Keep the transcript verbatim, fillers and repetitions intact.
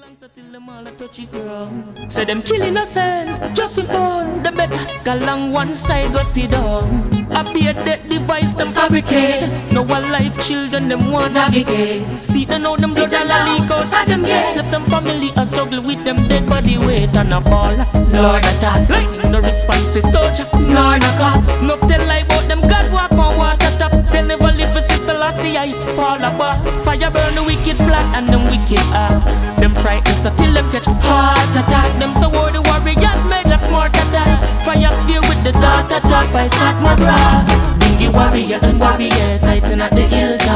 Till them all a touchy ground. Say them killing innocent just for fun. Them better go along one side go sit down. I be a dead device them fabricate. No one life children them want navigate. See them know them blood all leak out of them gate. Left them family a struggle with them dead body weight and a ball. Lord attack. Like no response to soldier nor no cop. Enough tell lie about them God walk on water top. They never live for sister lassie I fall apart. Fire burn the wicked flat and them wicked ah. Them frightened so till them catch heart attack. Them so war the warriors made a smart attack. Fire spear with the dart attack by Satma Bra. Bingy warriors and warriors sighting at the hill.